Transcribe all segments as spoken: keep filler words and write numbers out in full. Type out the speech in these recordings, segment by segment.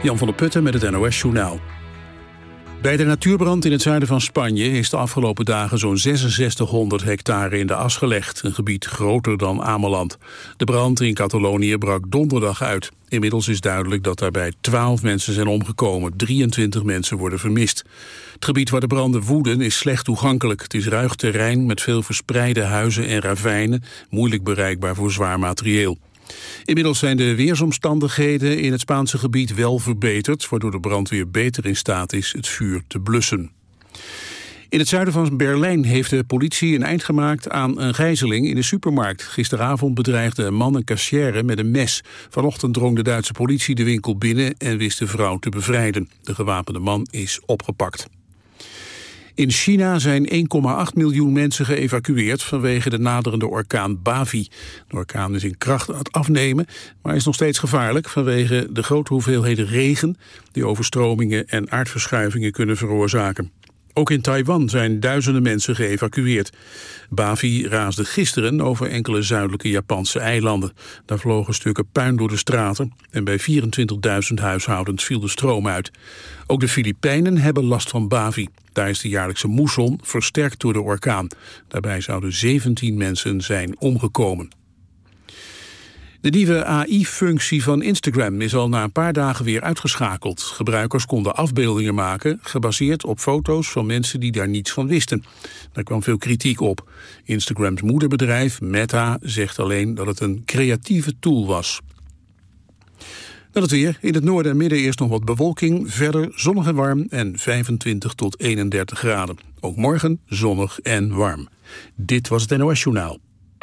Jan van der Putten met het N O S-journaal. Bij de natuurbrand in het zuiden van Spanje is de afgelopen dagen zo'n zesenzestighonderd hectare in de as gelegd. Een gebied groter dan Ameland. De brand in Catalonië brak donderdag uit. Inmiddels is duidelijk dat daarbij twaalf mensen zijn omgekomen. drieëntwintig mensen worden vermist. Het gebied waar de branden woeden is slecht toegankelijk. Het is ruig terrein met veel verspreide huizen en ravijnen. Moeilijk bereikbaar voor zwaar materieel. Inmiddels zijn de weersomstandigheden in het Spaanse gebied wel verbeterd, waardoor de brandweer beter in staat is het vuur te blussen. In het zuiden van Berlijn heeft de politie een eind gemaakt aan een gijzeling in de supermarkt. Gisteravond bedreigde een man een kassière met een mes. Vanochtend drong de Duitse politie de winkel binnen en wist de vrouw te bevrijden. De gewapende man is opgepakt. In China zijn één komma acht miljoen mensen geëvacueerd vanwege de naderende orkaan Bavi. De orkaan is in kracht aan het afnemen, maar is nog steeds gevaarlijk vanwege de grote hoeveelheden regen die overstromingen en aardverschuivingen kunnen veroorzaken. Ook in Taiwan zijn duizenden mensen geëvacueerd. Bavi raasde gisteren over enkele zuidelijke Japanse eilanden. Daar vlogen stukken puin door de straten en bij vierentwintigduizend huishoudens viel de stroom uit. Ook de Filipijnen hebben last van Bavi. Daar is de jaarlijkse moesson versterkt door de orkaan. Daarbij zouden zeventien mensen zijn omgekomen. De nieuwe A I-functie van Instagram is al na een paar dagen weer uitgeschakeld. Gebruikers konden afbeeldingen maken, gebaseerd op foto's van mensen die daar niets van wisten. Daar kwam veel kritiek op. Instagrams moederbedrijf, Meta, zegt alleen dat het een creatieve tool was. Dan het weer. In het noorden en midden eerst nog wat bewolking. Verder zonnig en warm en vijfentwintig tot eenendertig graden. Ook morgen zonnig en warm. Dit was het N O S-journaal.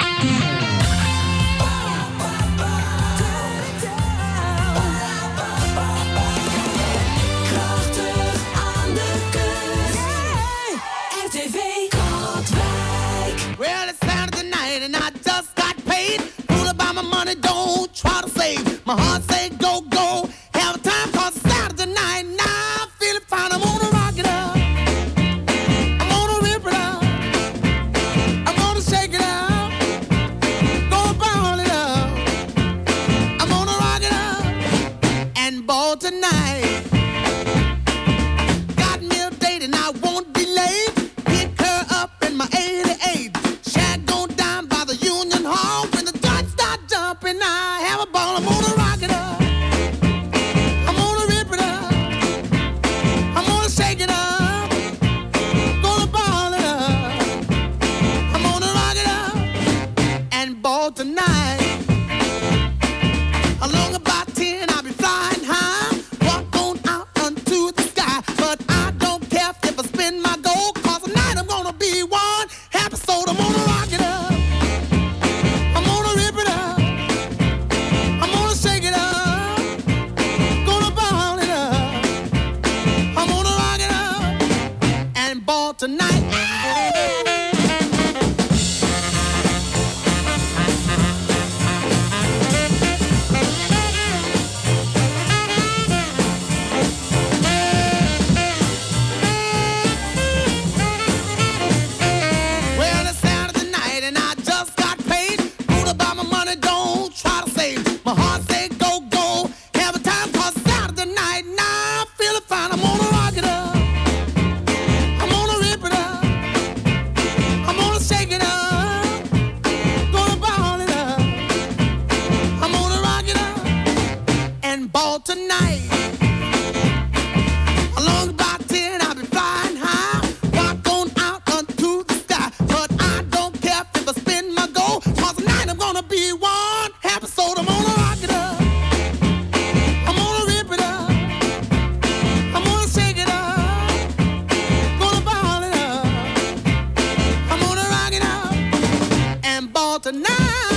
My heart say go, go, have a time cause it's Saturday night. Now I'm feeling fine, I'm gonna rock it up. I'm gonna rip it up. I'm gonna shake it up. Gonna ball it up. I'm gonna rock it up and ball tonight. Got me a date and I won't be late. Pick her up in my eighty-eight. Shag gon' down by the Union Hall. When the dots start jumping, I have a ball, I'm gonna rock it up. I'm gonna rip it up. I'm gonna shake it up. Gonna ball it up. I'm gonna rock it up and ball tonight. Along about ten, I'll be flying high. Walk on out unto the sky. But I don't care if I spin my gold. Cause tonight I'm gonna be one happy soul. I'm gonna rock it up. I'm gonna rip it up. I'm gonna shake it up. Gonna ball it up. I'm gonna rock it up and ball tonight. Well, it's Saturday night and I just got paid. Ruled about my money, don't try to save. My heart say go, go, have a time cause it's Saturday night. Now I'm feeling fine, I'm gonna rock it up. I'm gonna rip it up. I'm gonna shake it up. Gonna ball it up. I'm gonna rock it up and ball tonight. Along about ten, I'll be flying high. Walk on out unto the sky. But I don't care if I spin my gold. Cause tonight I'm gonna be one happy soul. I'm gonna rock it up. I'm gonna rip it up. I'm gonna shake it up. Gonna ball it up. I'm gonna rock it up and ball tonight.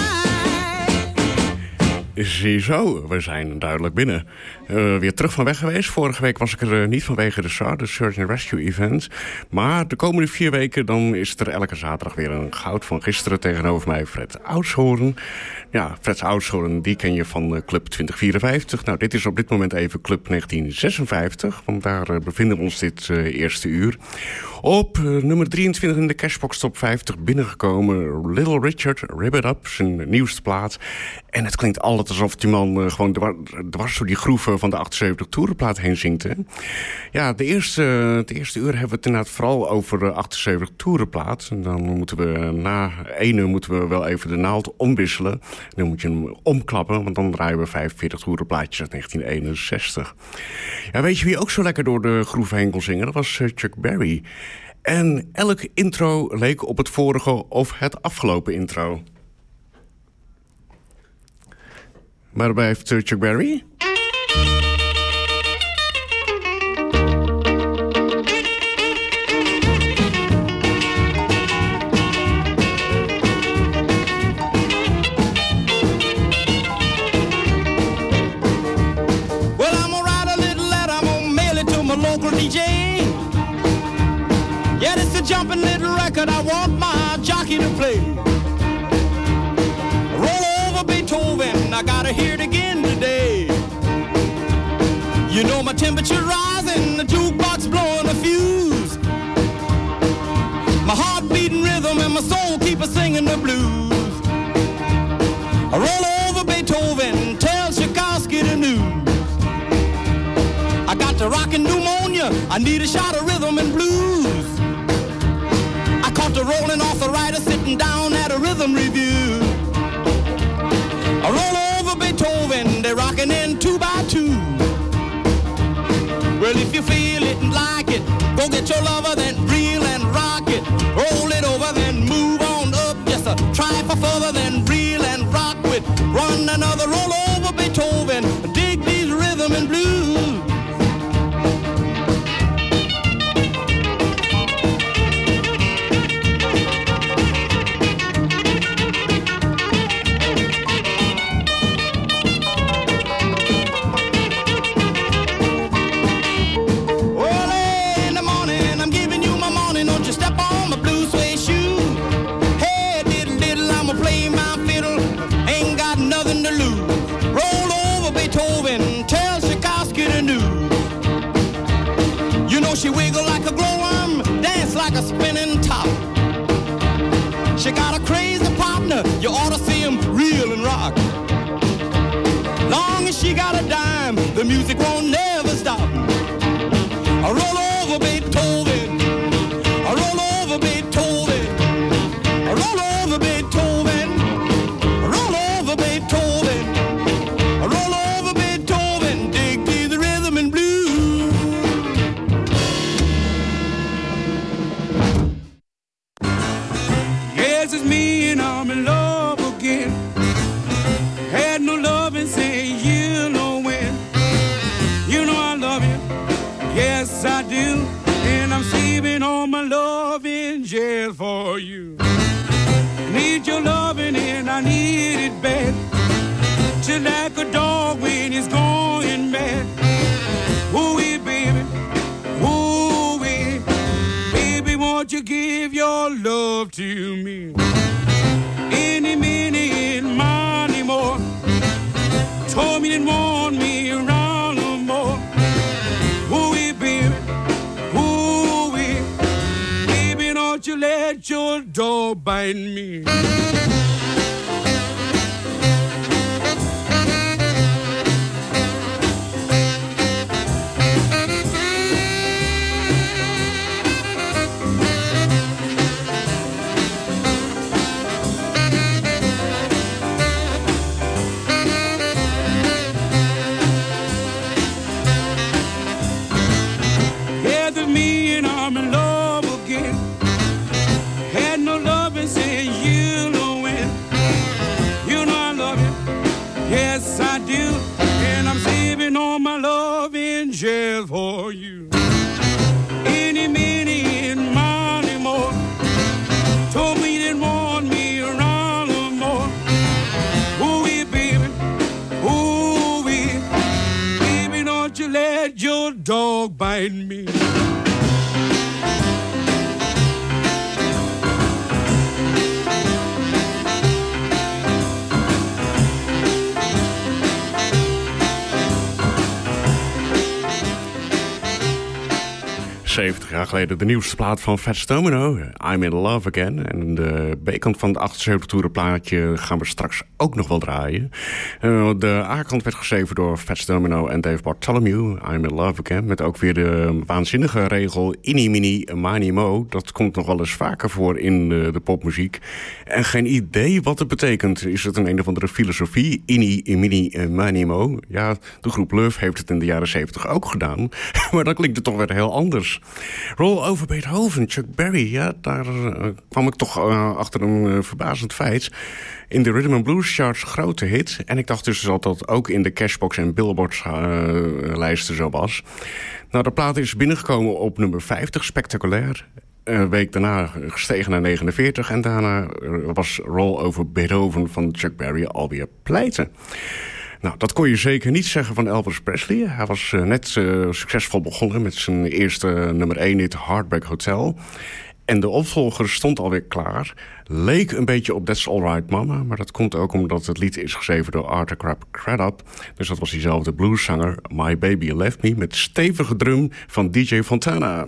Ziezo, we zijn duidelijk binnen. Uh, weer terug van weg geweest. Vorige week was ik er uh, niet vanwege de S A R, de Search and Rescue Event. Maar de komende vier weken dan is er elke zaterdag weer een goud van gisteren. Tegenover mij Fred Oudshoorn. Ja, Fred Oudshoorn, die ken je van uh, Club twintig vierenvijftig. Nou, dit is op dit moment even Club negentien zesenvijftig. Want daar uh, bevinden we ons dit uh, eerste uur. Op uh, nummer drieëntwintig in de Cashbox Top vijftig binnengekomen Little Richard, Rip It Up, zijn nieuwste plaat. En het klinkt altijd alsof die man uh, gewoon dwars, dwars door die groeven van de achtenzeventig toerenplaat heen zingt. Hè? Ja, de eerste, het eerste uur hebben we het inderdaad vooral over de achtenzeventig toerenplaat. En dan moeten we na één uur moeten we wel even de naald omwisselen. Dan moet je hem omklappen, want dan draaien we vijfenveertig toerenplaatjes uit negentien eenenzestig. Ja, weet je wie ook zo lekker door de groeven heen kon zingen? Dat was uh, Chuck Berry. En elk intro leek op het vorige of het afgelopen intro. Maar daarbij heeft uh, Chuck Berry... Well, I'm gonna write a little letter, I'm gonna mail it to my local D J. Yeah, this is a jumping little record I want my jockey to play. Roll over Beethoven, I gotta hear it again today. You know my temperature rising, the jukebox blowing a fuse. My heart beating rhythm and my soul keep a singing the blues. I roll over Beethoven, tell Tchaikovsky the news. I got the rockin' pneumonia, I need a shot of rhythm and blues. I caught the rolling arthritis sitting down at a rhythm review. I roll over Beethoven, they're rockin' in two by two. Well, if you feel it and like it, go get your lover, then reel and rock it. Roll it over, then move on up. Just a try for further, then reel and rock with. Run another roll over Beethoven, dig these rhythm and blues. She wiggle like a glowworm, dance like a spinning top. She got a crazy partner, you ought to see him reel and rock. Long as she got a dime, the music won't never stop. I roll over Beethoven, I roll over Beethoven, I roll over Beethoven, I roll over Beethoven, I roll over Beethoven, dig through the rhythm and blues. It's me and I'm in love again. Had no love and say you know when. You know I love you, yes I do. And I'm saving all my love in jail for you. Need your loving and I need it bad. Just like a dog when he's going mad. Ooh-wee, baby, ooh-wee. Baby, won't you give your love to me? Any minute, money more. Told me didn't want me around no more. Ooh-wee, baby, ooh-wee. Baby, don't you let your dog bite me. Jail for you. Any minute, money more. Told me you didn't want me around no more. Ooh-wee, baby, ooh-wee. Baby, don't you let your dog bite me. zeventig jaar geleden de nieuwste plaat van Fats Domino, I'm in Love Again. En de B-kant van de achtenzeventig toeren plaatje gaan we straks ook nog wel draaien. Uh, de A-kant werd geschreven door Fats Domino en Dave Bartholomew, I'm in Love Again. Met ook weer de waanzinnige regel Inni Mini Mani Mo. Dat komt nog wel eens vaker voor in de, de popmuziek. En geen idee wat het betekent. Is het een een of andere filosofie? Inni Mini Mani Mo. Ja, de groep Love heeft het in de jaren zeventig ook gedaan. Maar dan klinkt het toch weer heel anders. Roll Over Beethoven, Chuck Berry. Ja, daar uh, kwam ik toch uh, achter een uh, verbazend feit. In de Rhythm and Blues charts grote hit. En ik dacht dus dat dat ook in de Cashbox en Billboard uh, lijsten zo was. Nou, de plaat is binnengekomen op nummer vijftig, spectaculair. Een week daarna gestegen naar negenenveertig. En daarna was Roll Over Beethoven van Chuck Berry alweer pleiten. Nou, dat kon je zeker niet zeggen van Elvis Presley. Hij was uh, net uh, succesvol begonnen met zijn eerste uh, nummer één hit Heartbreak Hotel. En de opvolger stond alweer klaar. Leek een beetje op That's Alright Mama. Maar dat komt ook omdat het lied is geschreven door Arthur Crab Craddock. Dus dat was diezelfde blueszanger My Baby Left Me. Met stevige drum van D J Fontana.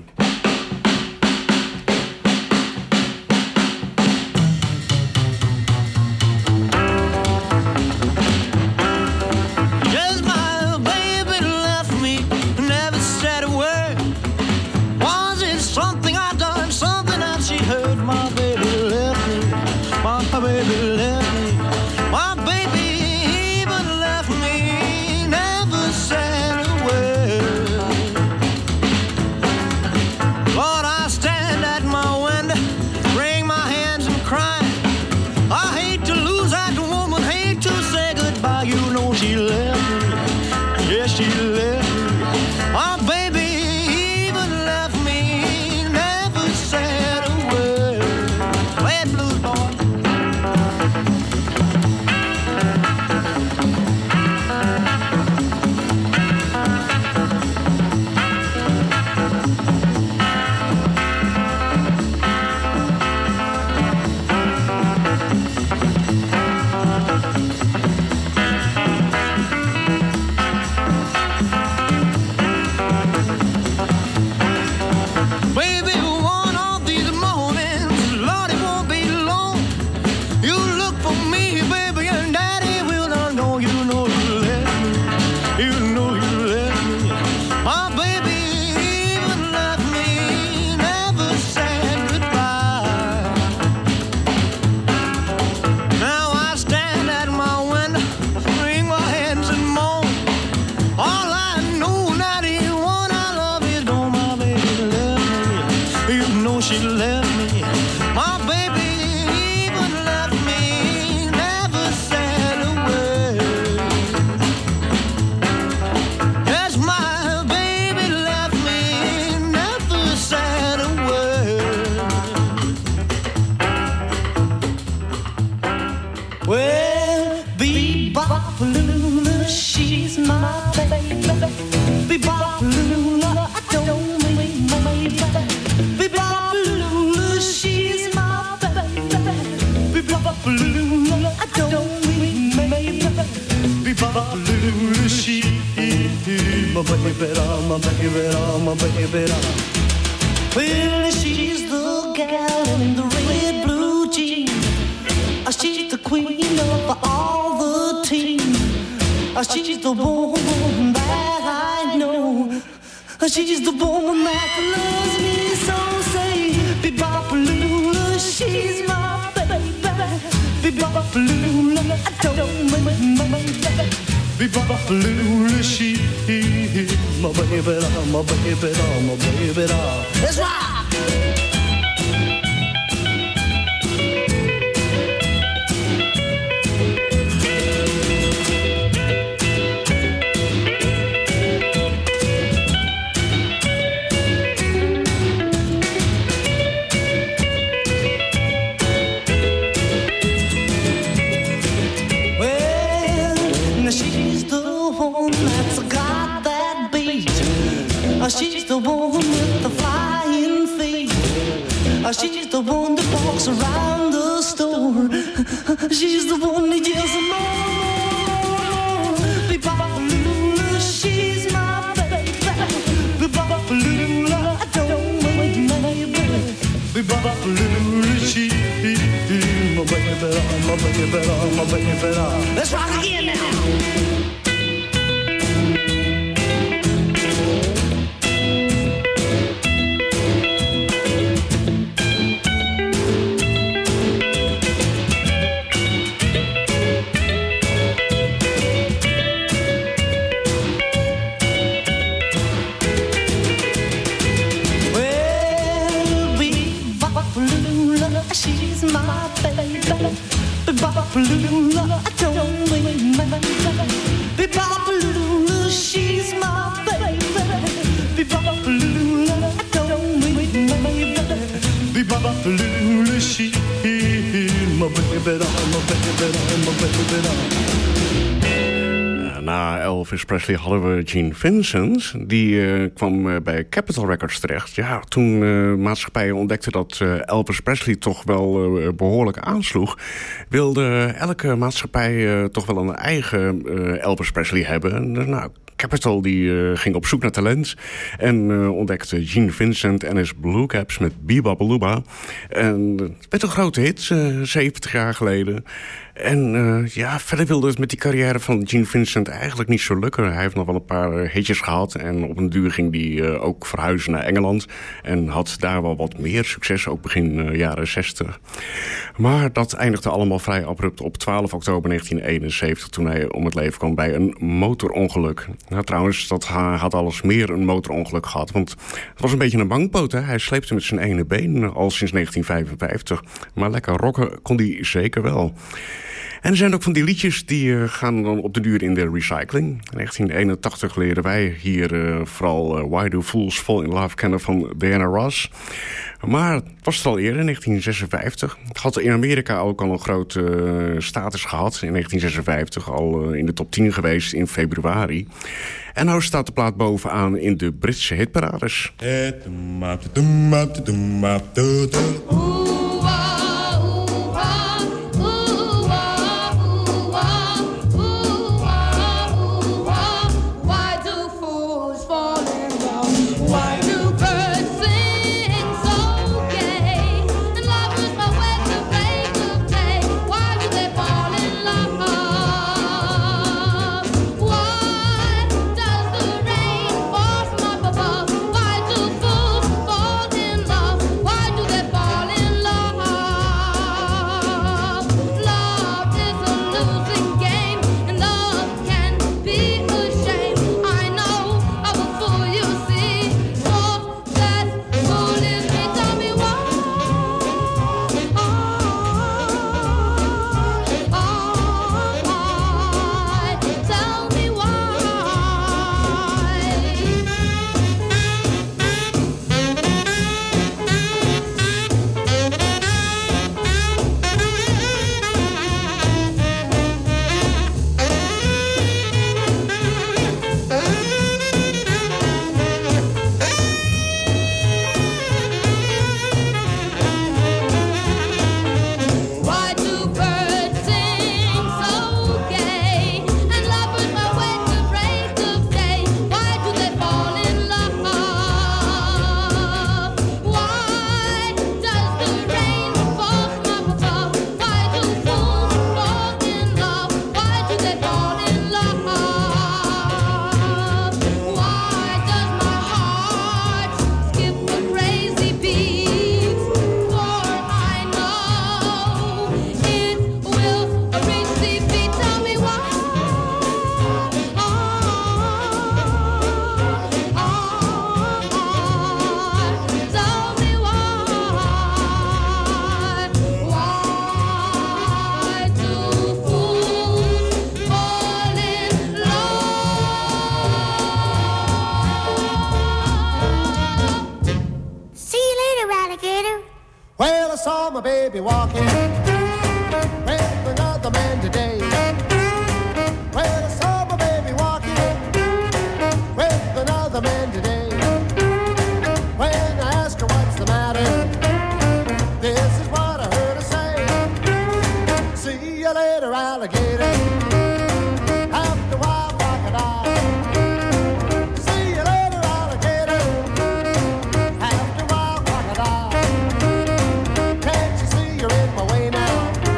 Well, she's the gal in the red blue jeans. She's the queen of all the team. She's the woman that I know. She's the woman that loves me so. Say, be-bop-a-lula, she's my baby. Be-bop-a-lula, I don't mind my baby. Be-bop-a-lula, she my baby, my baby, my baby. Let's rock! She's the one with the flying feet. She's the one that walks around the store. She's the one that yells more, more, more. Be-bop-a-lula, she's my baby. Be-bop-a-lula, I don't my baby, my baby, my baby. Let's rock again now. She's my baby, Bebopalula, don't wait, my Bebopalula, she's my baby, Bebopalula, don't wait, my Bebopalula, she's my baby, my baby, my baby. Na Elvis Presley hadden we Gene Vincent. Die uh, kwam uh, bij Capitol Records terecht. Ja, toen uh, maatschappijen ontdekten dat uh, Elvis Presley toch wel uh, behoorlijk aansloeg, wilde elke maatschappij uh, toch wel een eigen uh, Elvis Presley hebben. Nou, Capitol die uh, ging op zoek naar talent en uh, ontdekte Gene Vincent en his Blue Caps met Bebopalula. En het werd een grote hit, uh, zeventig jaar geleden. En uh, ja, verder wilde het met die carrière van Gene Vincent eigenlijk niet zo lukken. Hij heeft nog wel een paar uh, hitjes gehad. En op een duur ging hij uh, ook verhuizen naar Engeland. En had daar wel wat meer succes, ook begin uh, jaren zestig. Maar dat eindigde allemaal vrij abrupt op twaalf oktober negentien eenenzeventig... toen hij om het leven kwam bij een motorongeluk. Nou, trouwens, dat had alles meer een motorongeluk gehad. Want het was een beetje een bankpoot, hè? Hij sleepte met zijn ene been al sinds negentien vijfenvijftig. Maar lekker rocken kon hij zeker wel. En er zijn ook van die liedjes die uh, gaan dan op de duur in de recycling. In negentien eenentachtig leren wij hier uh, vooral uh, Why Do Fools Fall in Love kennen van Diana Ross. Maar het was het al eerder, in negentien zesenvijftig. Het had in Amerika ook al een grote uh, status gehad. In negentien zesenvijftig al uh, in de top tien geweest in februari. En nou staat de plaat bovenaan in de Britse hitparades. my baby walking with another man today. Well, I saw my baby walking with another man today. When I asked her what's the matter, this is what I heard her say. See you later, alligator. After a while, crocodile. See you later, alligator. After a while, crocodile. Can't you see you're in my way now?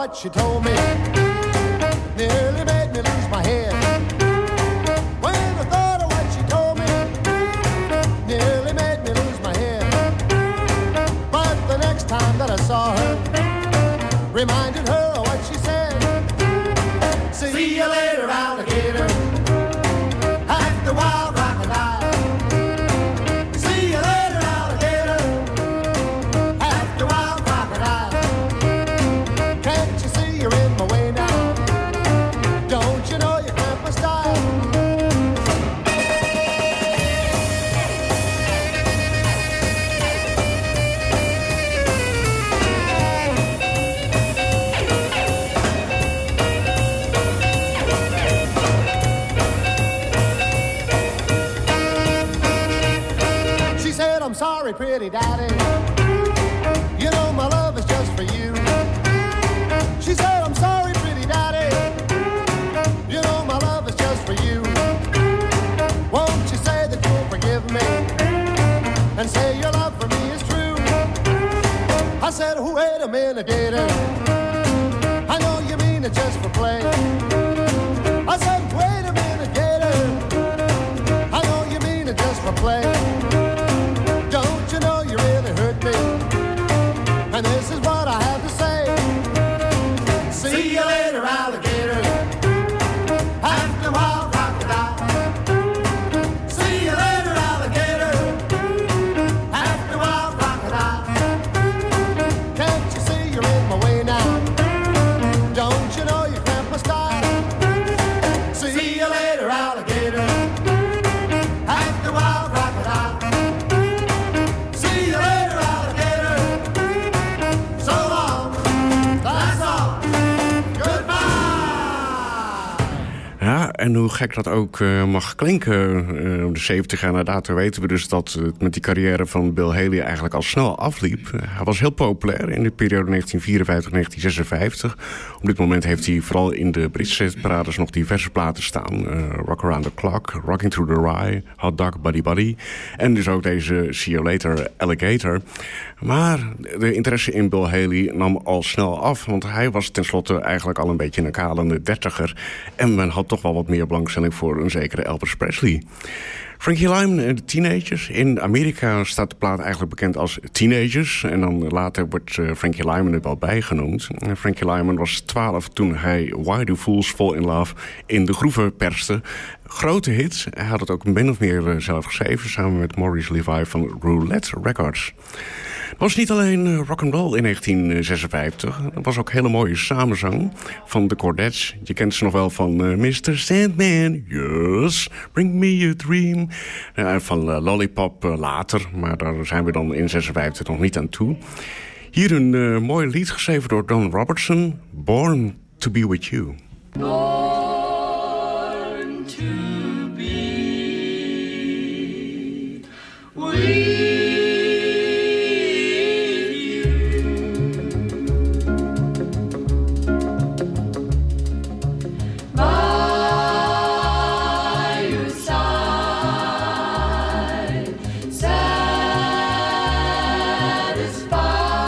what she told me nearly made me lose my head. When I thought of what she told me nearly made me lose my head. But the next time that I saw her reminded her of what she said. See you later, alligator. At the wild crocodile. See you later, alligator. At the wild crocodile. Can't you see you're in my way now? Don't you know you cramp my style? She said, I'm sorry, pretty daddy. You know my love is just for you. She said, I'm sorry, pretty daddy. You know my love is just for you. Won't you say that you'll forgive me and say your love for me is true? I said, oh, wait a minute, gator. I know you mean it just for play. I said, wait a minute, gator. I know you mean it just for play. Don't you know you really hurt me? And this is what I have to say. See you later, alligator. At the wild crocodile. See you later, alligator. At the wild crocodile. Can't you see you're in my way now? Don't you know you cramp my style? See you later, alligator. At the wild crocodile. See you later, alligator. So long. That's all. Goodbye. Ja, en hoe gek dat ook uh, mag klinken, uh, de zeventig jaar na dato weten we dus dat uh, met die carrière van Bill Haley eigenlijk al snel afliep. Uh, hij was heel populair in de periode negentien vierenvijftig tot negentien zesenvijftig. Op dit moment heeft hij vooral in de Britse hitparades nog diverse platen staan. Uh, Rock Around the Clock, Rocking Through the Rye, Hot Dog, Buddy Buddy. En dus ook deze See You Later, Alligator. Maar de interesse in Bill Haley nam al snel af, want hij was tenslotte eigenlijk al een beetje een kalende dertiger. En men had toch wel wat meer belangstelling voor een zekere Elvis Presley. Frankie Lyman en de Teenagers. In Amerika staat de plaat eigenlijk bekend als Teenagers. En dan later wordt uh, Frankie Lyman er wel bijgenoemd. En Frankie Lyman was twaalf toen hij Why Do Fools Fall in Love in de groeven perste. Grote hit. Hij had het ook min of meer uh, zelf geschreven samen met Maurice Levi van Roulette Records. Het was niet alleen uh, rock'n'roll in negentien zesenvijftig. Het was ook hele mooie samenzang van de Chordettes. Je kent ze nog wel van uh, mister Sandman, yes, bring me a dream. Uh, van uh, Lollipop uh, later, maar daar zijn we dan in zesenvijftig nog niet aan toe. Hier een uh, mooi lied geschreven door Don Robertson, Born to be with you. Born to be with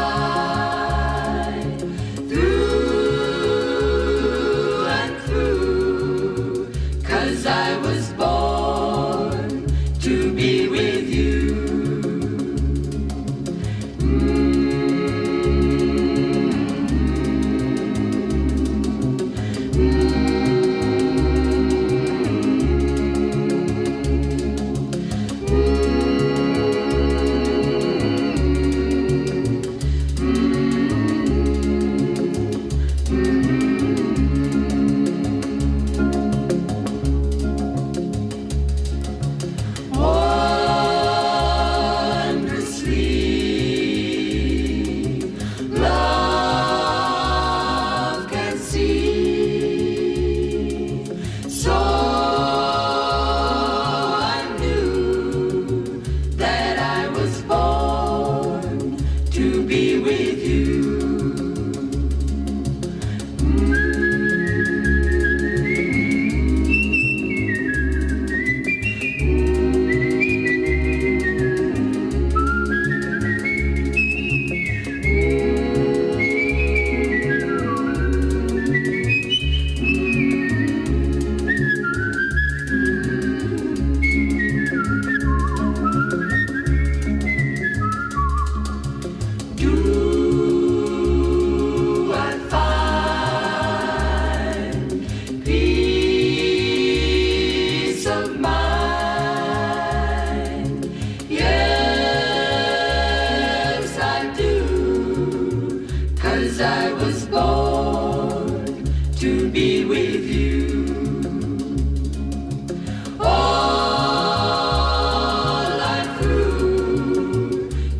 through and through.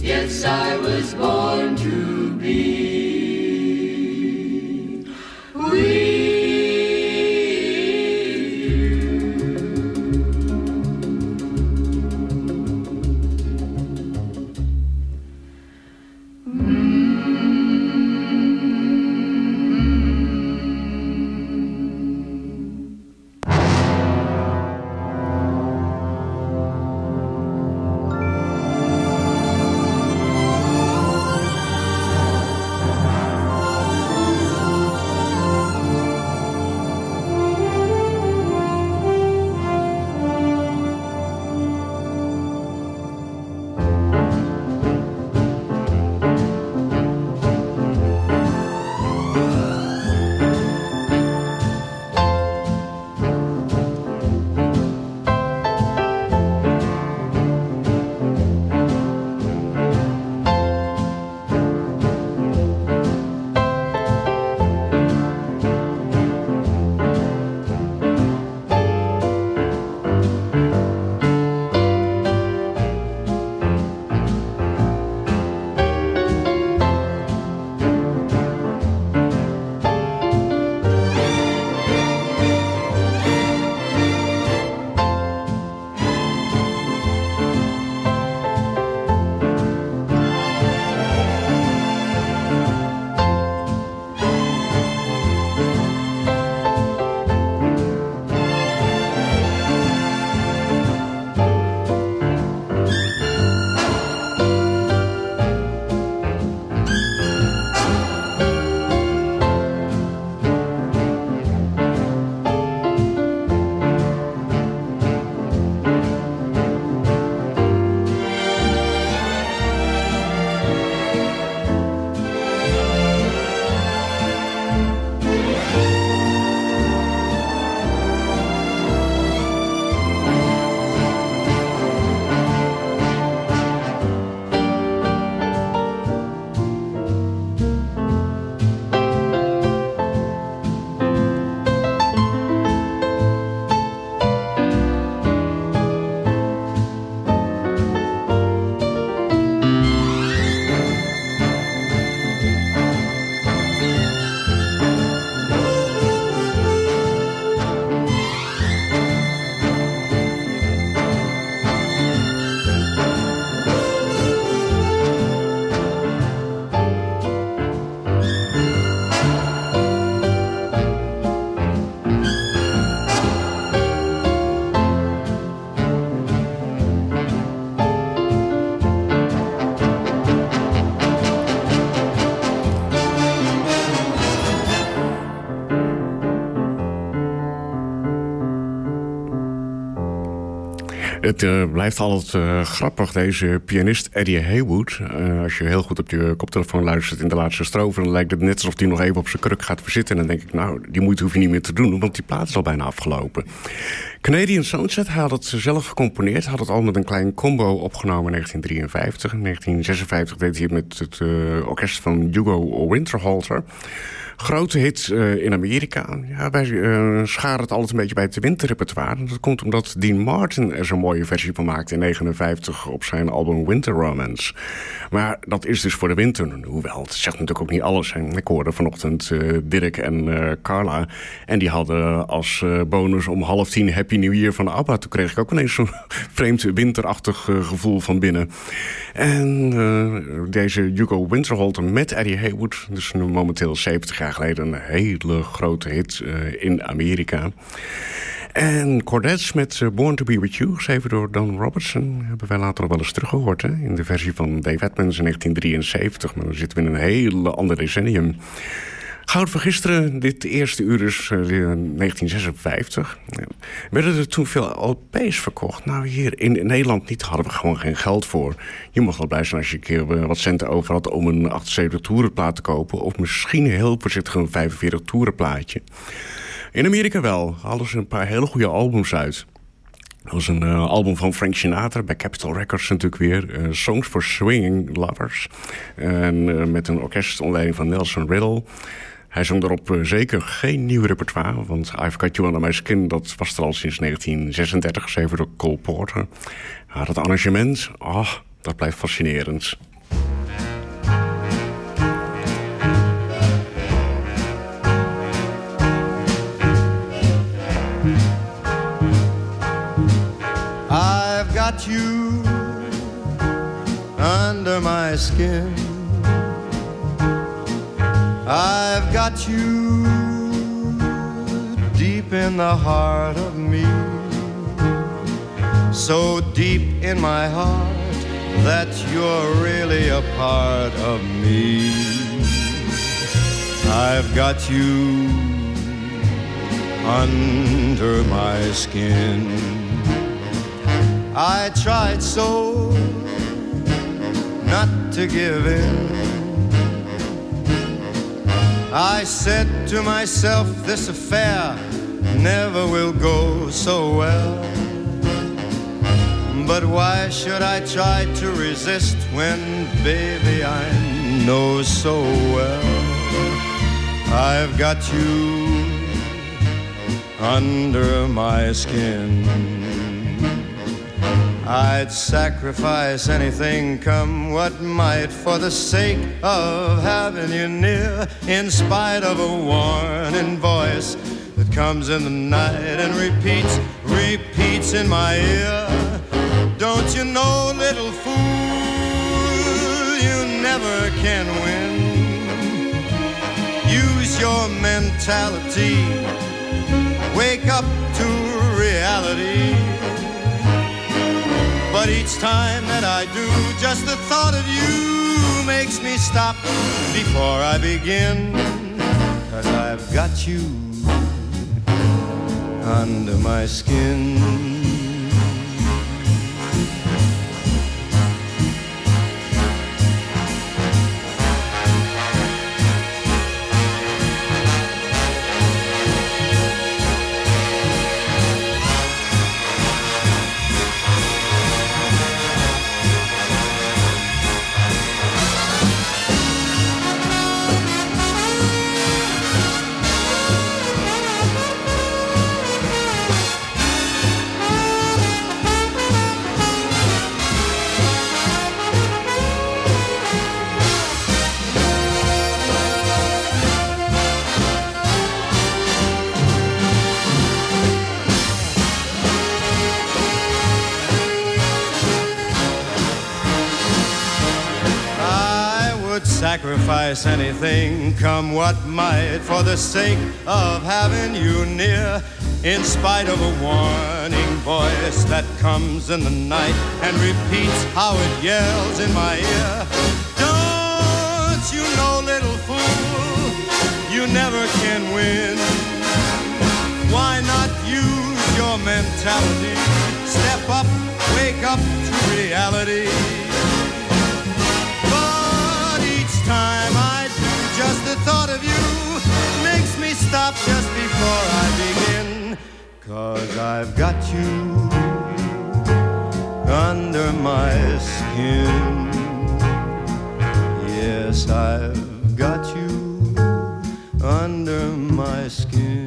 Yes, I was born to be. We Het uh, blijft altijd uh, grappig, deze pianist Eddie Haywood. Uh, als je heel goed op je koptelefoon luistert in de laatste strofe, dan lijkt het net alsof hij nog even op zijn kruk gaat verzitten. En dan denk ik, nou, die moeite hoef je niet meer te doen, want die plaat is al bijna afgelopen. Canadian Sunset, hij had het zelf gecomponeerd. Had het al met een klein combo opgenomen in negentien drieënvijftig. In negentien zesenvijftig deed hij het met het uh, orkest van Hugo Winterhalter. Grote hit uh, in Amerika. Ja, wij uh, scharen het altijd een beetje bij het winterrepertoire. Dat komt omdat Dean Martin er zo'n mooie versie van maakte in negentien negenenvijftig op zijn album Winter Romance. Maar dat is dus voor de winter. Hoewel, het zegt natuurlijk ook niet alles. En ik hoorde vanochtend uh, Dirk en uh, Carla. En die hadden als uh, bonus om half tien Happy New Year van ABBA. Toen kreeg ik ook ineens zo'n vreemd winterachtig uh, gevoel van binnen. En uh, deze Hugo Winterhalter met Eddie Haywood, dus nu momenteel zeventig jaar geleden, een hele grote hit uh, in Amerika. En Chordettes met uh, Born to be with You, geschreven door Don Robertson, hebben wij later al wel eens teruggehoord, hè? In de versie van Dave Edmunds in negentien drieënzeventig. Maar dan zitten we in een hele ander decennium. Goud van gisteren, dit eerste uur is uh, negentien zesenvijftig. Ja. Werden er toen veel L P's verkocht? Nou, hier in, in Nederland niet, hadden we gewoon geen geld voor. Je mag wel blij zijn als je een keer uh, wat centen over had om een achtenzeventig toerenplaat te kopen. Of misschien heel voorzichtig een vijfenveertig toerenplaatje. In Amerika wel, hadden ze een paar hele goede albums uit. Dat was een uh, album van Frank Sinatra, bij Capitol Records natuurlijk weer. Uh, Songs for Swinging Lovers. En uh, met een orkest onder leiding van Nelson Riddle. Hij zong daarop uh, zeker geen nieuw repertoire, want I've Got You Under My Skin, dat was er al sinds negentien zesendertig, geschreven door Cole Porter. Ja, dat arrangement, oh, dat blijft fascinerend. got you under my skin. I've got you deep in the heart of me, so deep in my heart that you're really a part of me. I've got you under my skin. I tried so not to give in. I said to myself, this affair never will go so well. But why should I try to resist when, baby, I know so well I've got you under my skin. I'd sacrifice anything, come what might, for the sake of having you near, in spite of a warning voice that comes in the night and repeats, repeats in my ear. Don't you know, little fool, you never can win. Use your mentality, wake up to reality. But each time that I do, just the thought of you makes me stop before I begin. 'Cause I've got you under my skin. Sacrifice anything, come what might, for the sake of having you near, in spite of a warning voice that comes in the night and repeats how it yells in my ear. Don't you know, little fool, you never can win. Why not use your mentality? Step up, wake up to reality. Time I do, just the thought of you makes me stop just before I begin. 'Cause I've got you under my skin. Yes, I've got you under my skin.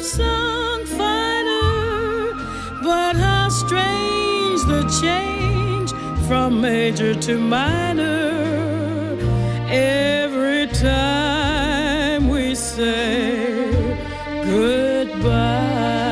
Strange the change major to minor. Every time we say goodbye.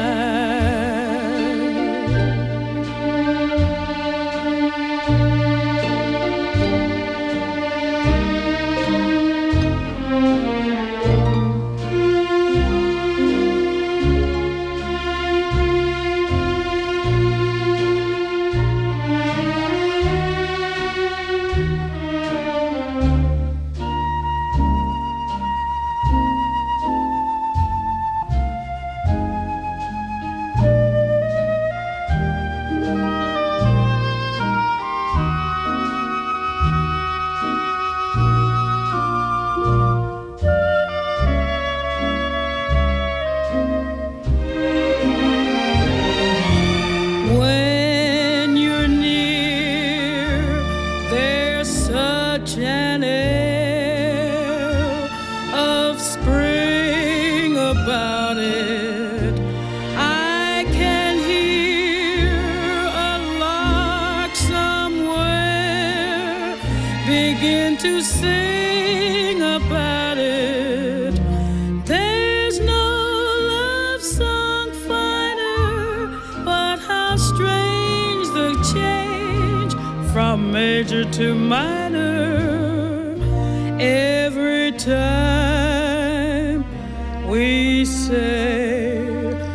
To minor, every time we say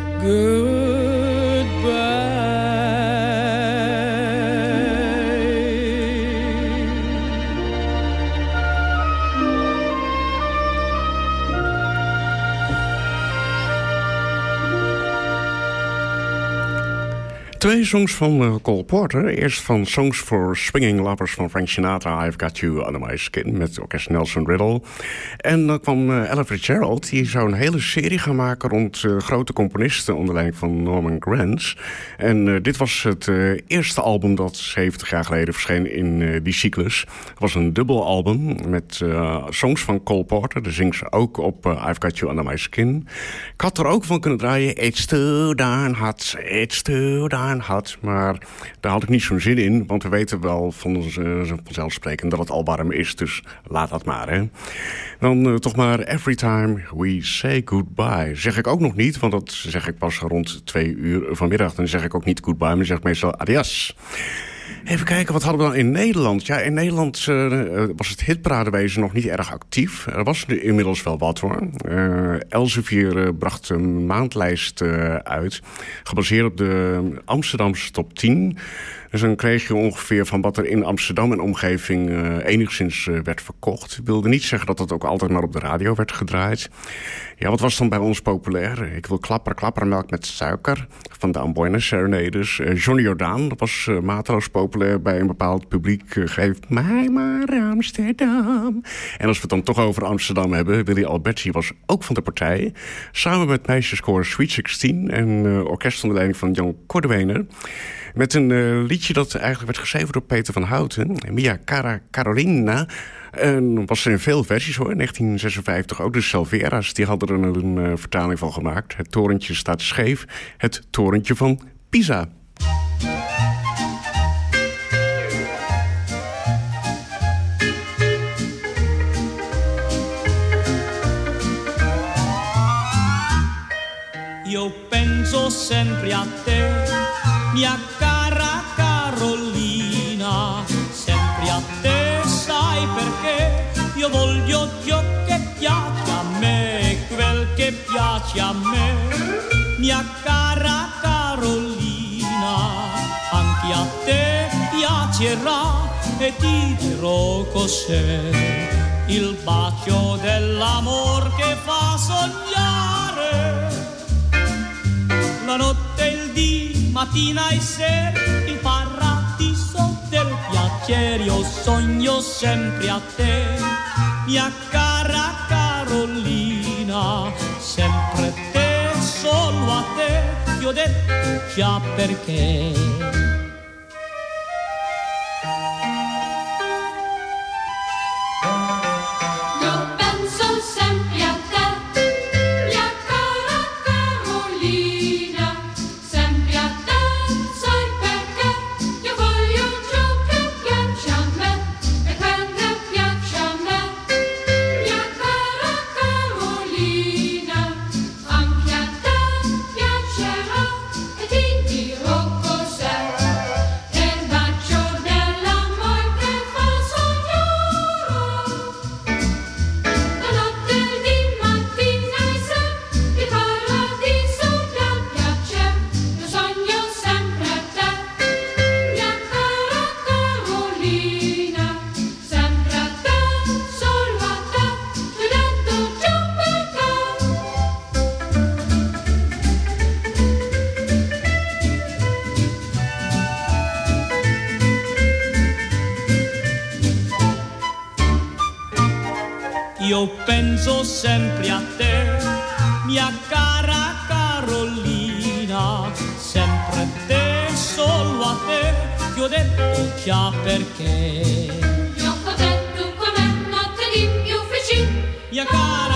goodbye. Twee songs van uh, Cole Porter. Eerst van Songs for Swinging Lovers van Frank Sinatra, I've Got You Under My Skin, met orkest Nelson Riddle. En dan kwam uh, Ella Fitzgerald, die zou een hele serie gaan maken rond uh, grote componisten onder leiding van Norman Granz. En uh, dit was het uh, eerste album dat zeventig jaar geleden verscheen in uh, die cyclus. Het was een dubbel album met uh, songs van Cole Porter. Daar zingt ze ook op uh, I've Got You Under My Skin. Ik had er ook van kunnen draaien It's Too Darn Hot, It's Too Darn Hot, maar daar had ik niet zo'n zin in, want we weten wel van ons uh, vanzelfsprekend dat het al warm is, dus laat dat maar, hè. Dan uh, toch maar Every Time We Say Goodbye. Zeg ik ook nog niet, want dat zeg ik pas rond twee uur vanmiddag. Dan zeg ik ook niet goodbye, maar zeg ik meestal adios. Even kijken, wat hadden we dan in Nederland? Ja, in Nederland uh, was het hitparadewezen nog niet erg actief. Er was er inmiddels wel wat, hoor. Uh, Elsevier uh, bracht een maandlijst uh, uit, gebaseerd op de Amsterdamse top tien. Dus dan kreeg je ongeveer van wat er in Amsterdam en omgeving uh, enigszins uh, werd verkocht. Ik wilde niet zeggen dat het ook altijd maar op de radio werd gedraaid. Ja, wat was dan bij ons populair? Ik wil klapper, klappermelk met suiker van de Amboina Serenades. Uh, Johnny Jordaan, dat was uh, mateloos populair bij een bepaald publiek. Uh, geef mij maar Amsterdam. En als we het dan toch over Amsterdam hebben, Willy Alberti was ook van de partij. Samen met meisjeskoor Sweet zestien en uh, orkest onder leiding van Jan Cordewener. Met een uh, liedje dat eigenlijk werd geschreven door Peter van Houten. Mia Cara Carolina. En was er in veel versies, hoor. In negentien zesenvijftig ook de Salvera's. Die hadden er een, een uh, vertaling van gemaakt. Het torentje staat scheef. Het torentje van Pisa. Io penso sempre a te, mia cara Carolina, sempre a te, sai perché io voglio ciò che piace a me, quel che piace a me, mia cara Carolina, anche a te piacerà e ti dirò cos'è, il bacio dell'amor che fa sognare. La notte e il dì, mattina e sera, il paradiso del piacere. Io sogno sempre a te, mia cara Carolina, sempre te, solo a te, ti ho detto già perché. Piace a io penso sempre a te, mia cara Carolina, sempre te, solo a te, ti ho detto già perché. Mio contento come non te di più vicino, mia cara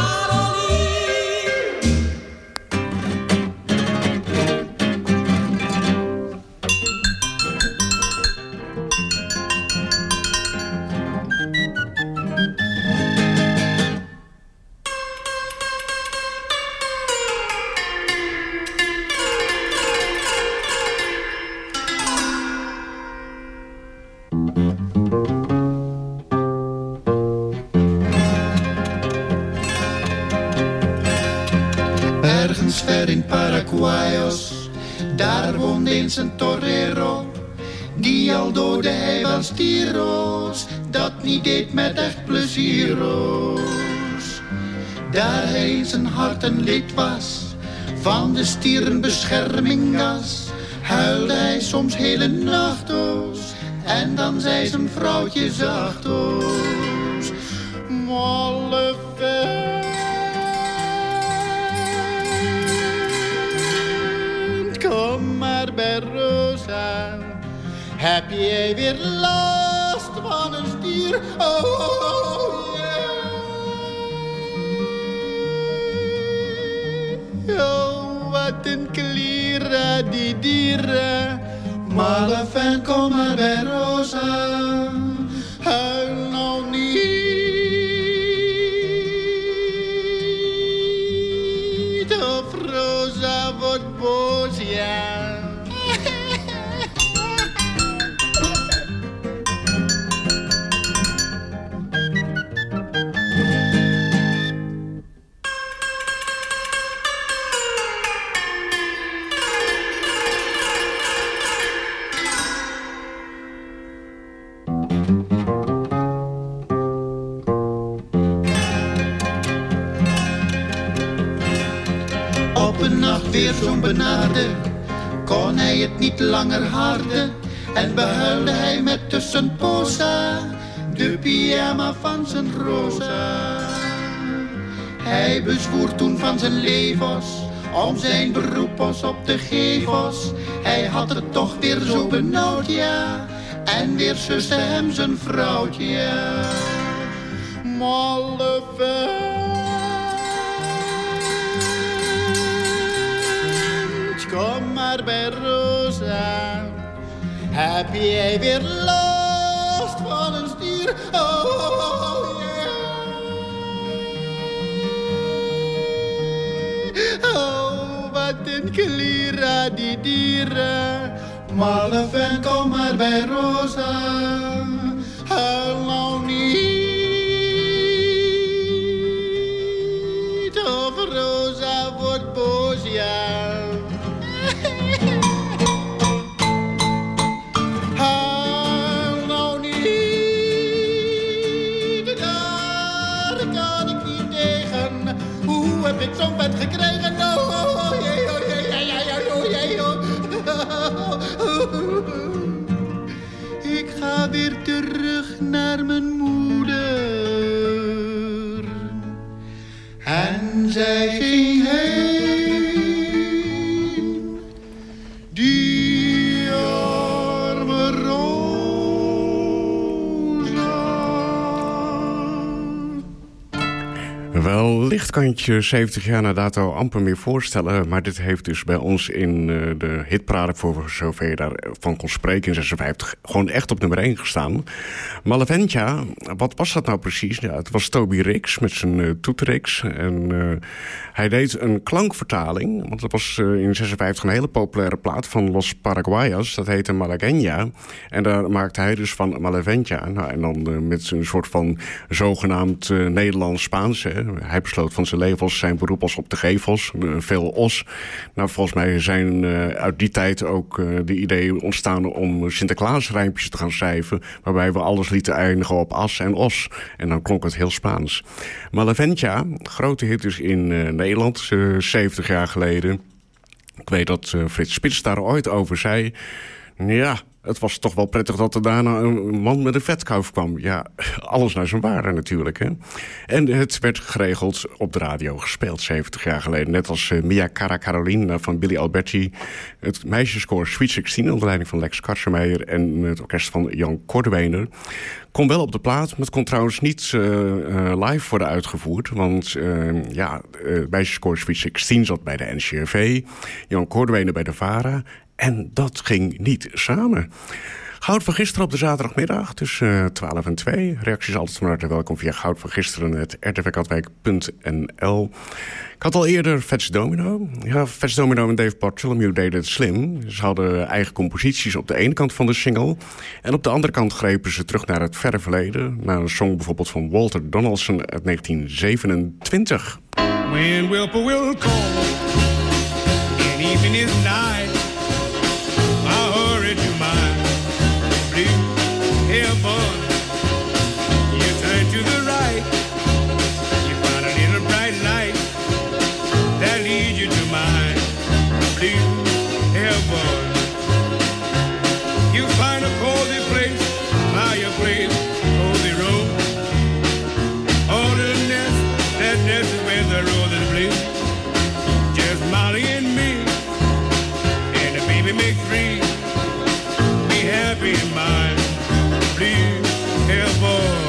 Ver in Paraguayos, daar woont eens een torero, die al doodde hij van stieroos, dat niet deed met echt plezieroos. Daar hij in zijn hart een lid was, van de stieren beschermingas, huilde hij soms hele nachtloos, en dan zei zijn vrouwtje zachtloos, molle ver. Kom maar bij Rosa, heb jij weer last van een stier? Oh, oh, yeah. Oh, wat een klira die dieren. Malle fan, kom maar bij Rosa, huil nou niet, of Rosa wordt boos, ja. Weer zo'n benarde, kon hij het niet langer harden, en behuilde hij met tussenpoza de pyjama van zijn Rosa. Hij bezwoer toen van zijn levens om zijn beroepos op de gevels. Hij had het toch weer zo benauwd, ja, en weer suste hem zijn vrouwtje, ja. Malle kom maar bij Rosa, heb jij weer last van een stier? Oh, oh, yeah. Oh, wat een klira die dieren. Malle fan, kom maar bij Rosa, huil nou niet, of Rosa wordt boos, ja. Heb ik zo'n bed gekregen? Oh, oh, oh, jee, oh, jee, ja, ja, ja, oh, jee, oh. Ik ga weer terug naar mijn moeder. En zij ging heen, die arme Rosa. Wel, lichtkantje zeventig jaar na dato amper meer voorstellen. Maar dit heeft dus bij ons in uh, de hitparade, voor zover je daarvan kon spreken, in zesenvijftig, gewoon echt op nummer één gestaan. Malaventja, wat was dat nou precies? Ja, het was Toby Rix met zijn uh, toetrix. En uh, hij deed een klankvertaling, want dat was uh, in zesenvijftig een hele populaire plaat van Los Paraguayos. Dat heette Malagueña. En daar maakte hij dus van Malaventja. Nou, en dan uh, met een soort van zogenaamd uh, Nederlands-Spaans. Hè. Hij besloot van zijn levens zijn beroep als op de gevels. Uh, veel os. Nou, volgens mij zijn uh, uit die tijd ook uh, de ideeën ontstaan om Sinterklaasrijmpjes te gaan schrijven, waarbij we alles lieten eindigen op as en os. En dan klonk het heel Spaans. Malaventja, grote hit dus in uh, Nederland, uh, zeventig jaar geleden. Ik weet dat uh, Frits Spits daar ooit over zei. Ja, Het was toch wel prettig dat er daarna een man met een vetkuif kwam. Ja, alles naar zijn waarde natuurlijk, hè. En het werd geregeld op de radio gespeeld, zeventig jaar geleden. Net als uh, Mia Cara Carolina van Billy Alberti. Het meisjeskoor Sweet zestien onder leiding van Lex Katzenmeijer en het orkest van Jan Kordewijner. Kon wel op de plaat, maar het kon trouwens niet uh, uh, live worden uitgevoerd. Want uh, ja, het meisjeskoor Sweet zestien zat bij de N C R V, Jan Kordewijner bij de VARA. En dat ging niet samen. Goud van gisteren op de zaterdagmiddag tussen uh, twaalf en twee. Reacties altijd van harte welkom via goud van gisteren at r t v katwijk punt n l. Ik had al eerder Fats Domino. Ja, Fats Domino en Dave Bartholomew deden het slim. Ze hadden eigen composities op de ene kant van de single. En op de andere kant grepen ze terug naar het verre verleden. Naar een song bijvoorbeeld van Walter Donaldson uit negentien zevenentwintig. When whippoorwill call and even is night, I hurry to my blue heaven. You turn to the right, you find a little bright light that leads you to my blue heaven. You find a cozy place, fireplace, cozy room. Oh, the nest, that nest is where the roses bloom. Just Molly and me, and the baby makes three. Be happy in my blue heaven.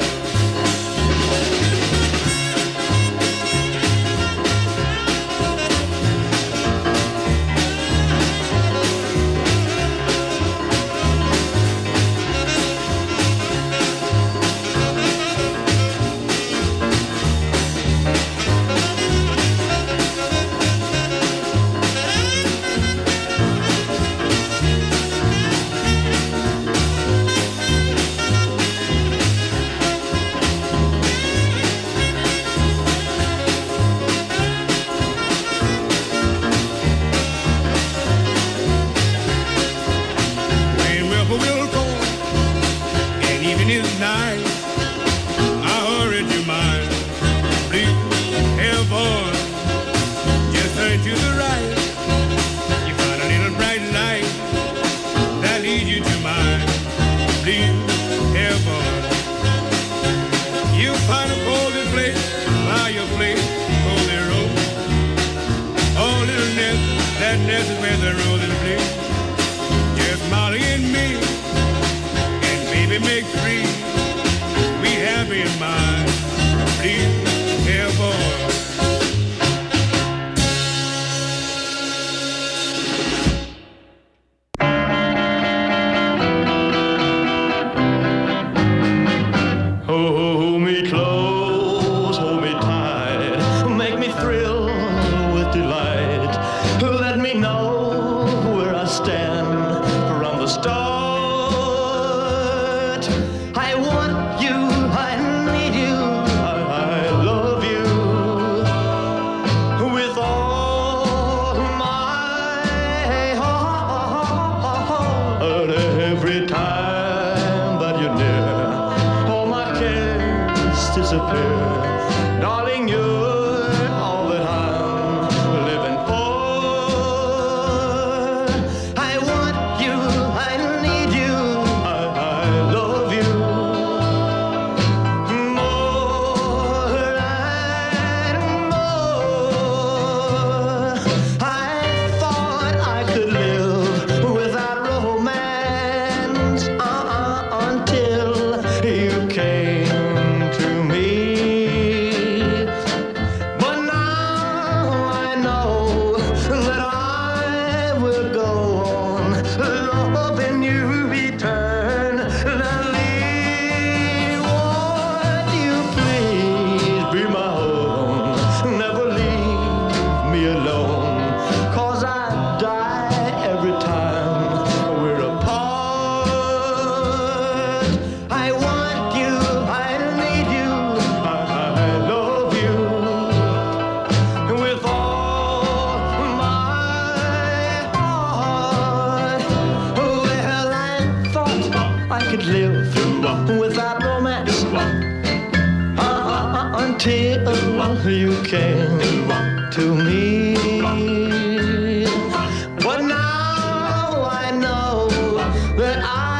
Until you came to me. But now I know that I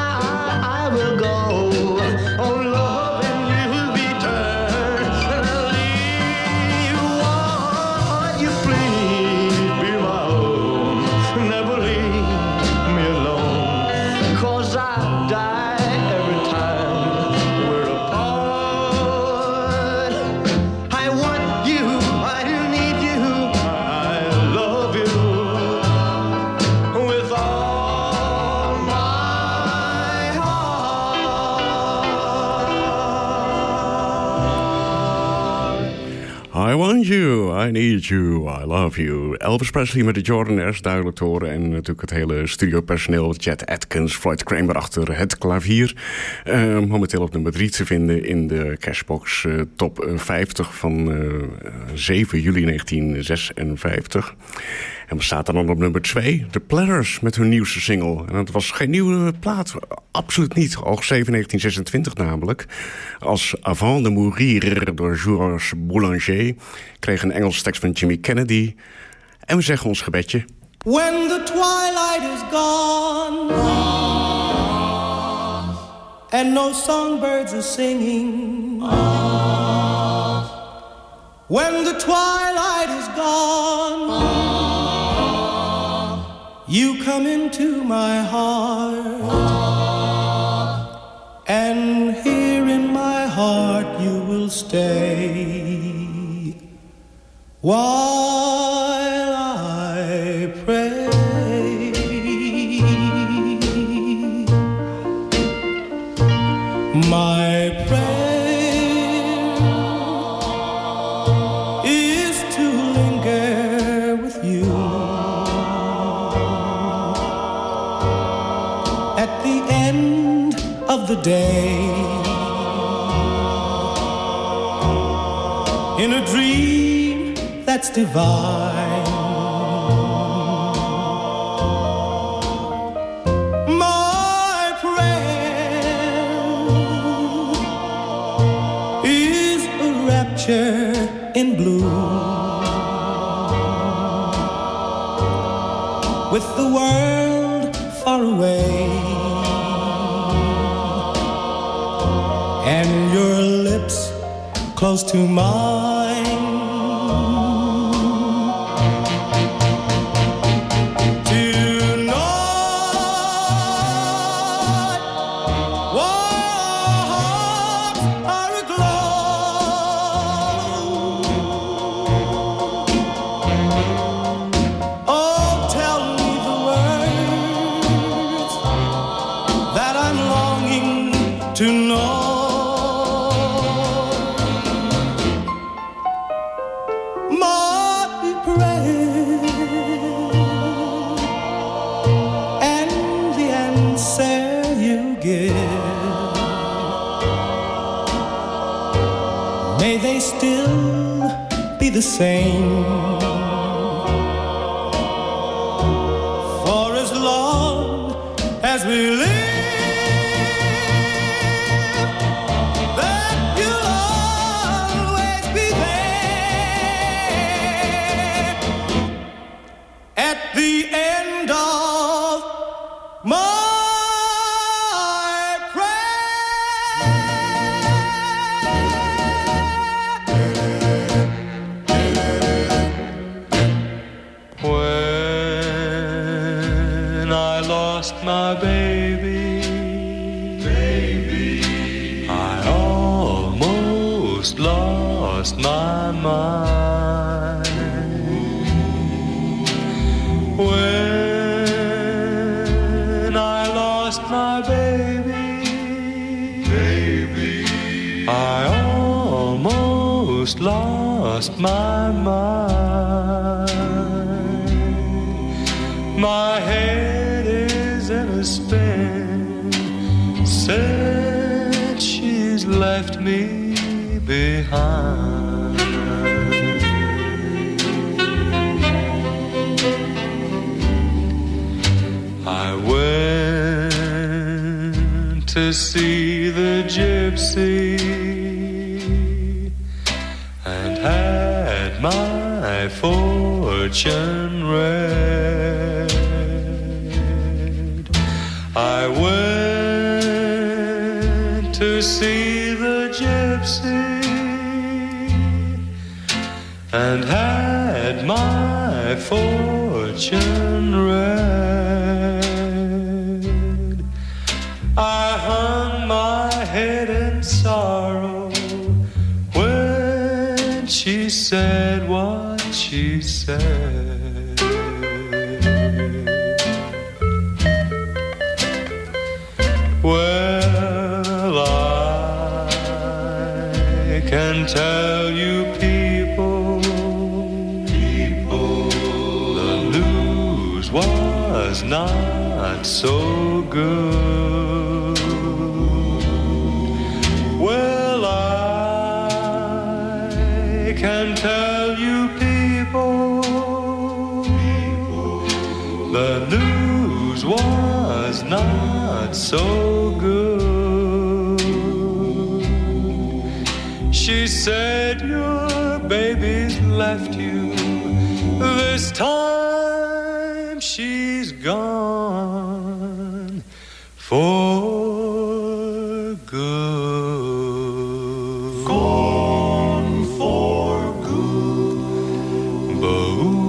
I want you, I need you, I love you. Elvis Presley met de Jordanaires, duidelijk te horen. En natuurlijk het hele studiopersoneel. Chet Atkins, Floyd Kramer achter het klavier. Uh, momenteel op nummer drie te vinden in de Cashbox uh, top vijftig van uh, zeven juli negentien zesenvijftig. En we zaten dan op nummer twee, The Platters met hun nieuwste single. En het was geen nieuwe plaat, absoluut niet. Al geschreven negentien zesentwintig namelijk. Als Avant de Mourir door Georges Boulanger. Kreeg een Engelse tekst van Jimmy Kennedy. En we zeggen ons gebedje. When the twilight is gone and no songbirds are singing, when the twilight is gone, you come into my heart, and here in my heart you will stay while I pray. My prayer is to linger with you at the end of the day, in a dream that's divine. My prayer is a rapture in blue, with the world far away and your lips close to mine. Same for as long as we live, that you'll always be there at the end of my my baby, baby, I almost lost my mind. When I lost my baby, baby, I almost lost my mind. My head in a spin since she's left me behind. I went to see the gypsy and had my fortune read. I went to see the gypsy and had my fortune read. I hung my head in sorrow when she said what she said. Well, I can tell you people not so good. Well, I can tell you people, the news was not so good. She said your baby's left you. This time she's gone for good. Gone for good. Boo.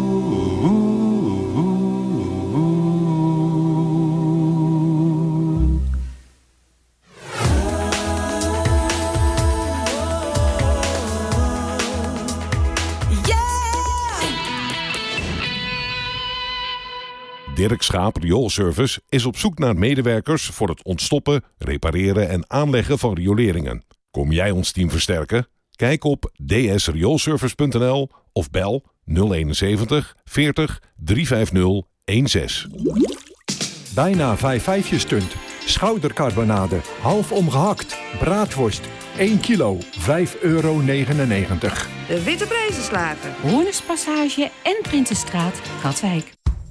Dirk Schaap Rioolservice is op zoek naar medewerkers voor het ontstoppen, repareren en aanleggen van rioleringen. Kom jij ons team versterken? Kijk op d s rioolservice punt n l of bel nul eenenzeventig veertig driehonderdvijftig zestien. Bijna vijf vijfjes stunt. Schoudercarbonade, half omgehakt. Braadworst, één kilo, vijf euro negenennegentig. De Witte Prijzenslager. Hoornerspassage en Prinsenstraat, Katwijk.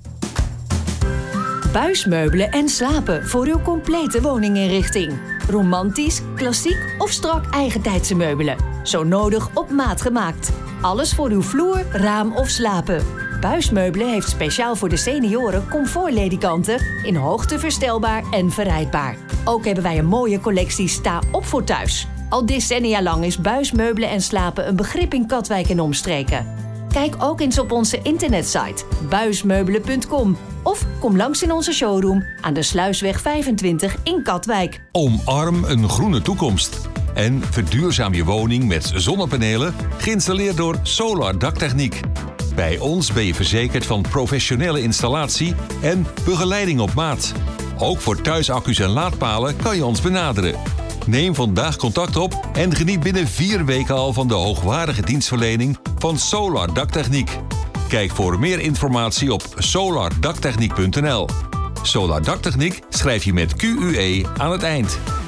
Buismeubelen en slapen voor uw complete woninginrichting. Romantisch, klassiek of strak eigentijdse meubelen. Zo nodig op maat gemaakt. Alles voor uw vloer, raam of slapen. Buismeubelen heeft speciaal voor de senioren comfortledikanten in hoogte verstelbaar en verrijdbaar. Ook hebben wij een mooie collectie sta op voor thuis. Al decennia lang is buismeubelen en slapen een begrip in Katwijk en omstreken. Kijk ook eens op onze internetsite buismeubelen punt com of kom langs in onze showroom aan de Sluisweg vijfentwintig in Katwijk. Omarm een groene toekomst en verduurzaam je woning met zonnepanelen geïnstalleerd door Solar Daktechniek. Bij ons ben je verzekerd van professionele installatie en begeleiding op maat. Ook voor thuisaccu's en laadpalen kan je ons benaderen. Neem vandaag contact op en geniet binnen vier weken al van de hoogwaardige dienstverlening van Solar Daktechniek. Kijk voor meer informatie op solar daktechniek punt n l. Solar Daktechniek schrijf je met Q U E aan het eind.